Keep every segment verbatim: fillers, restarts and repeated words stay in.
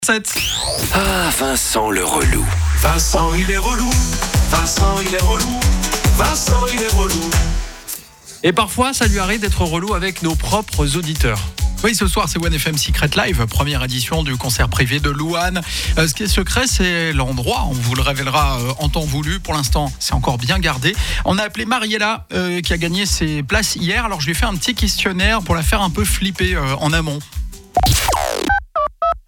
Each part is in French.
sept. Ah, Vincent le relou. Vincent, il est relou. Vincent, il est relou. Vincent, il est relou. Et parfois, ça lui arrive d'être relou avec nos propres auditeurs. Oui, ce soir, c'est One F M Secret Live, première édition du concert privé de Louane. Euh, ce qui est secret, c'est l'endroit. On vous le révélera euh, en temps voulu. Pour l'instant, c'est encore bien gardé. On a appelé Mariella, euh, qui a gagné ses places hier. Alors, je lui ai fait un petit questionnaire pour la faire un peu flipper euh, en amont. Allô ?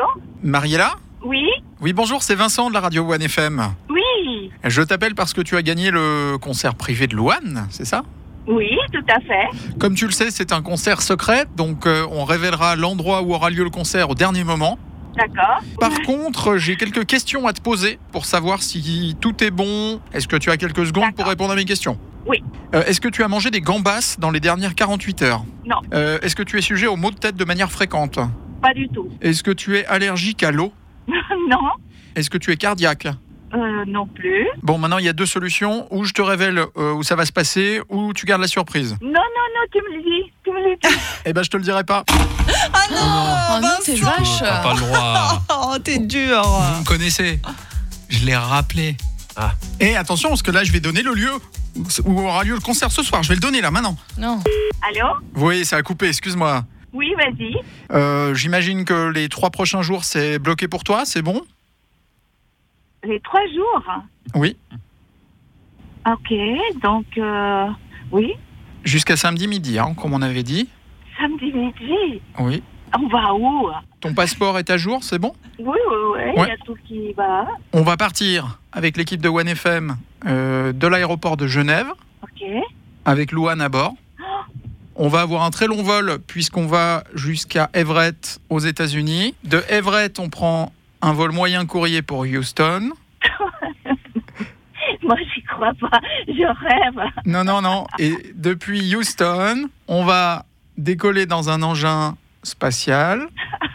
Mariella ? Oui ? Oui, bonjour, c'est Vincent de la radio One F M. Oui ? Je t'appelle parce que tu as gagné le concert privé de Louane, c'est ça ? Oui, tout à fait. Comme tu le sais, c'est un concert secret, donc euh, on révélera l'endroit où aura lieu le concert au dernier moment. D'accord. Par contre, j'ai quelques questions à te poser pour savoir si tout est bon. Est-ce que tu as quelques secondes D'accord. pour répondre à mes questions ? Oui. Euh, est-ce que tu as mangé des gambas dans les dernières quarante-huit heures ? Non. Euh, est-ce que tu es sujet aux maux de tête de manière fréquente ? Pas du tout. Est-ce que tu es allergique à l'eau ? Non. Est-ce que tu es cardiaque ? Euh, non plus. Bon, maintenant, il y a deux solutions. Ou je te révèle euh, où ça va se passer, ou tu gardes la surprise. Non, non, non, tu me le dis. Tu me le dis. Eh ben, je te le dirai pas. Ah non, Oh non, t'es vache. T'as pas le droit. Oh, t'es dur. Vous me connaissez. Je l'ai rappelé. Ah. Et attention, parce que là, je vais donner le lieu où aura lieu le concert ce soir. Je vais le donner là, maintenant. Non. Allô ? Oui, ça a coupé, excuse-moi. Oui, vas-y. Euh, j'imagine que les trois prochains jours, c'est bloqué pour toi, c'est bon ? Les trois jours. Oui. Ok, donc, euh, oui. Jusqu'à samedi midi, hein, comme on avait dit. Samedi midi. Oui. On va où ? Ton passeport est à jour, c'est bon ? Oui, oui, oui. Il Ouais. y a tout qui va. On va partir avec l'équipe de One F M euh, de l'aéroport de Genève, Ok. avec Louane à bord. On va avoir un très long vol puisqu'on va jusqu'à Everett aux États-Unis. De Everett, on prend un vol moyen courrier pour Houston. Moi, j'y crois pas. Je rêve. Non, non, non. Et depuis Houston, on va décoller dans un engin spatial.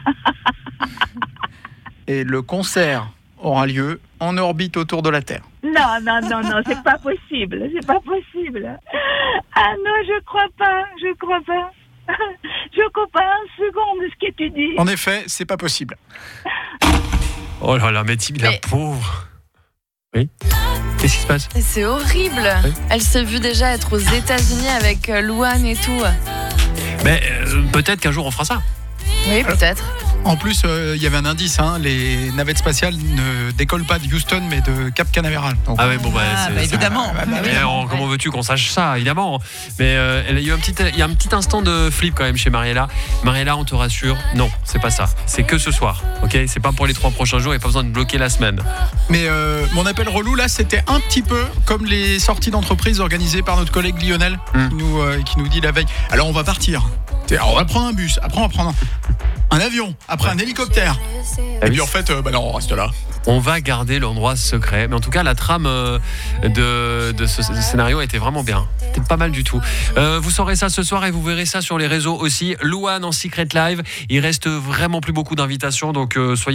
Et le concert aura lieu en orbite autour de la Terre. Non, non, non, non, c'est pas possible. C'est pas possible. Ah non, je crois pas. Je crois pas. Je crois pas un seconde de ce que tu dis. En effet, c'est pas possible. Oh là là, mais Tim, la Mais- pauvre. Oui. Qu'est-ce qui se passe ? Et c'est horrible. Oui. Elle s'est vue déjà être aux États-Unis avec euh, Louane et tout. Mais euh, peut-être qu'un jour on fera ça. Oui, peut-être. En plus, euh, il y avait un indice, hein, les navettes spatiales ne décollent pas de Houston, mais de Cap Canaveral. Donc, Ah ouais, bon bah, Ah, c'est- bah, c'est- évidemment. bah, bah, Mais évidemment. on- comment veux-tu qu'on sache ça, évidemment. Mais euh, elle a eu un petit, il y a un petit instant de flip quand même chez Mariella. Mariella, on te rassure, non, c'est pas ça. C'est que ce soir, ok ? C'est pas pour les trois prochains jours. Il n'y a pas besoin de bloquer la semaine. Mais euh, mon appel relou, là, c'était un petit peu comme les sorties d'entreprise organisées par notre collègue Lionel, Mm. qui, nous, euh, qui nous dit la veille, alors on va partir. Alors, on va prendre un bus, après on va prendre un, un avion, après un hélicoptère. Ah Et oui. puis en fait, euh, bah non, on reste là. On va garder l'endroit secret. Mais en tout cas, la trame euh, de, de ce scénario était vraiment bien. C'était pas mal du tout. Euh, vous saurez ça ce soir et vous verrez ça sur les réseaux aussi. Louane en Secret Live. Il reste vraiment plus beaucoup d'invitations, donc euh, soyez